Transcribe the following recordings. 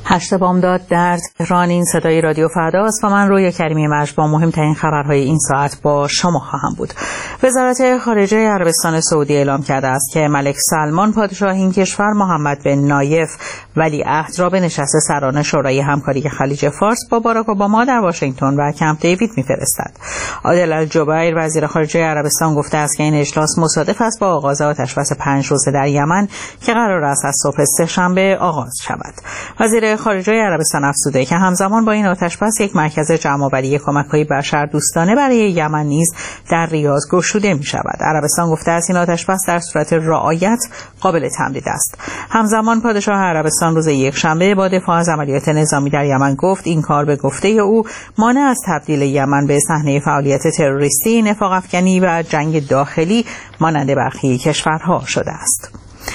8 بامداد در تهران. این صدای رادیو فردا است و من رویا کریمی مجد با مهمترین خبرهای این ساعت با شما خواهم بود. وزارت خارجه عربستان سعودی اعلام کرده است که ملک سلمان پادشاه این کشور محمد بن نایف ولیعهد را به نشست سران شورای همکاری خلیج فارس با باراک اوباما در واشنگتن و کمپ دیوید می‌فرستد. عادل الجبیر وزیر خارجه عربستان گفته است که این اجلاس مصادف است با آغاز آتش‌بس 5 روزه در یمن که قرار است از صبح سه‌شنبه آغاز شود. وزیر خارجه عربستان افزوده که همزمان با این آتش‌بس یک مرکز جمع‌آوری کمک‌های بشردوستانه برای یمن نیز در ریاض گشوده می‌شود. عربستان گفته است این آتش‌بس در صورت رعایت قابل تمدید است. همزمان پادشاه عربستان روز یکشنبه با دفاع از عملیات نظامی در یمن گفت این کار به گفته او مانع از تبدیل یمن به صحنه فعالیت تروریستی، نفاق‌افکنی و جنگ داخلی مانند برخی کشورها شده است.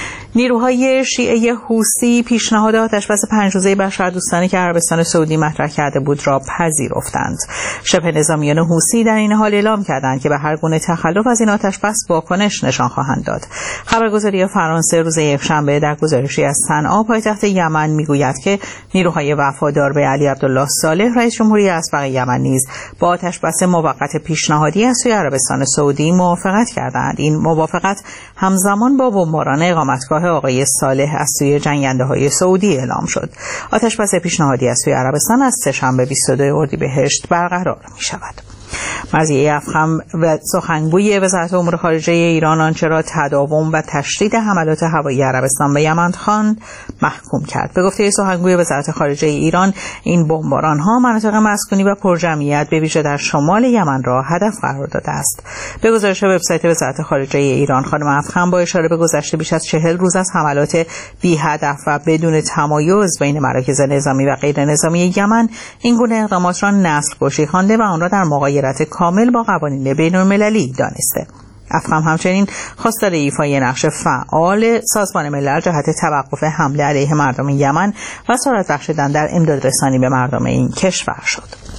نیروهای شیعه حوثی پیشنهاد آتش‌بس 5 روزه بشردوستانه که عربستان سعودی مطرح کرده بود را پذیرفتند. شبه نظامیان حوثی در این حال اعلام کردند که به هر گونه تخلف از این آتش‌بس واکنش نشان خواهند داد. خبرگزاری فرانسه روز یکشنبه در گزارشی از صنعا پایتخت یمن میگوید که نیروهای وفادار به علی عبدالله صالح رئیس جمهوری اسبق یمن نیز با آتش‌بس موقت پیشنهادی از سوی عربستان سعودی موافقت کردند. این موافقت همزمان با بمباران اقامتگاه آقای صالح از سوی جنگنده‌های سعودی اعلام شد. آتش‌بس پیشنهادی از سوی عربستان از سه‌شنبه 22 اردیبهشت برقرار می‌شود. مرضیه افخم و سخنگوی وزارت امور خارجه ایران آنچه را تداوم و تشدید حملات هوایی عربستان به یمن خواند محکوم کرد. به گفته سخنگوی وزارت خارجه ایران این بمباران‌ها مناطق مسکونی و پرجمعیت به ویژه در شمال یمن را هدف قرار داده است. به گزارش وبسایت وزارت خارجه ایران خانم افخم با اشاره به گذشته بیش از 40 روز از حملات بی هدف و بدون تمایز بین مراکز نظامی و غیر نظامی یمن این گونه اقدامات را نسل‌کشی خوانده و آن را در مغایرت کامل با قوانین بین‌المللی دانسته. افخم همچنین خواستار ایفای نقش فعال سازمان ملل جهت توقف حمله علیه مردم یمن و سرعت بخشیدن در امداد رسانی به مردم این کشور شد.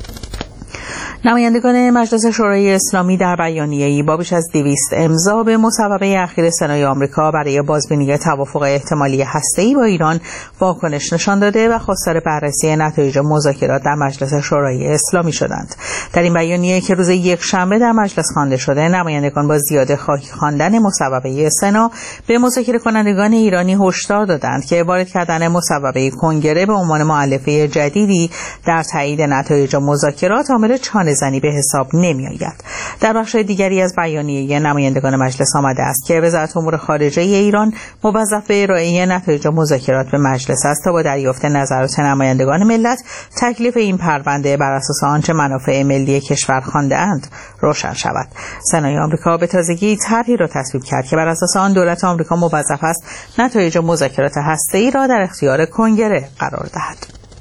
نمایندگان مجلس شورای اسلامی در بیانیه‌ای با بیش از 200 امضا به مصوبه اخیر سنای آمریکا برای بازبینی توافق احتمالی هسته‌ای با ایران واکنش نشان داده و خواستار بررسی نتایج مذاکرات در مجلس شورای اسلامی شدند. در این بیانیه که روز یکشنبه در مجلس خوانده شده، نمایندگان با زیاده خواهی خواندن مصوبه سنا به مذاکره کنندگان ایرانی هشدار دادند که وارد کردن مصوبه کنگره به عنوان مؤلفه جدیدی در تایید نتایج مذاکرات عامل چانه‌زنی به حساب نمی آید. در بخش دیگری از بیانیه نمایندگان مجلس آمده است که وزارت امور خارجه ایران موظف به ارائه نتایج مذاکرات به مجلس است تا با دریافت نظرات نمایندگان ملت تکلیف این پرونده بر اساس آنچه منافع ملی کشور خوانده‌اند روشن شود. سنای آمریکا به تازگی طرحی را تصویب کرد که بر اساس آن دولت آمریکا موظف است نتایج مذاکرات هسته‌ای را در اختیار کنگره قرار دهد.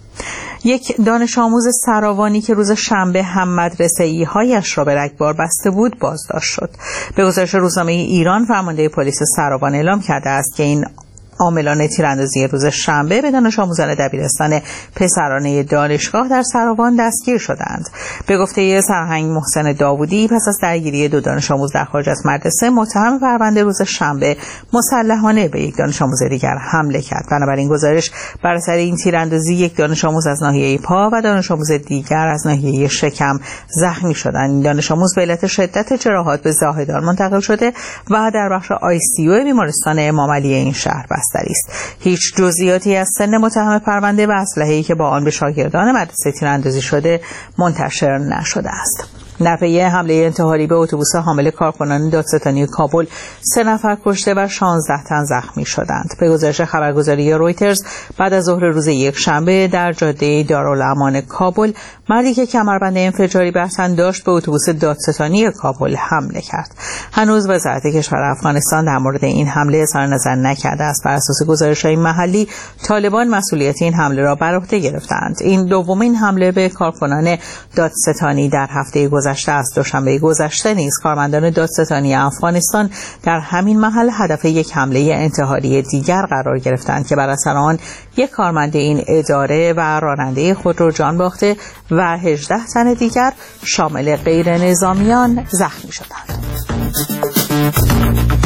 یک دانش آموز سراوانی که روز شنبه هم مدرسه‌ای هایش را به رگبار بسته بود بازداشت شد. به گزارش روزنامه ایران فرمانده پلیس سراوان اعلام کرده است که این عاملان تیراندازی روز شنبه به دانش آموزان دبیرستان پسرانه دانشگاه در سراوان دستگیر شدند. به گفته سرهنگ محسن داوودی پس از درگیری 2 دانش آموز در خارج از مدرسه، متهم پرونده روز شنبه مسلحانه به یک دانش آموز دیگر حمله کرد. بنابراین گزارش بر اثر این تیراندازی یک دانش آموز از ناحیه پا و دانش آموز دیگر از ناحیه شکم زخمی شدند. این دانش آموز به علت شدت جراحات به زاهدان منتقل شده و در بخش ICU بیمارستان امام علی این شهر است. هیچ جزئیاتی از سن متهم پرونده و اسلحه‌ای که با آن به شاگردان مدرسه تیراندازی شده منتشر نشده است. در پی حمله انتحاری به اتوبوس حامل کارکنان دادستانی کابل 3 نفر کشته و 16 تن زخمی شدند. به گزارش خبرگزاری رویترز بعد از ظهر روز یکشنبه در جاده دارالامان کابل مردی که کمربند انفجاری بر تن داشت به اتوبوس دادستانی کابل حمله کرد. هنوز وزارت کشور افغانستان در مورد این حمله اظهار نظر نکرده است. بر اساس گزارش‌های محلی طالبان مسئولیت این حمله را بر عهده گرفتند. این دومین حمله به کارکنان دادستانی در هفته گذشته از دوشنبه گذشته نیز کارمندان دادستانی افغانستان در همین محل هدف یک حمله انتحاری دیگر قرار گرفتند که بر اثر آن یک کارمند این اداره و راننده خودرو جان باخته و 18 تن دیگر شامل غیر نظامیان زخمی شدند.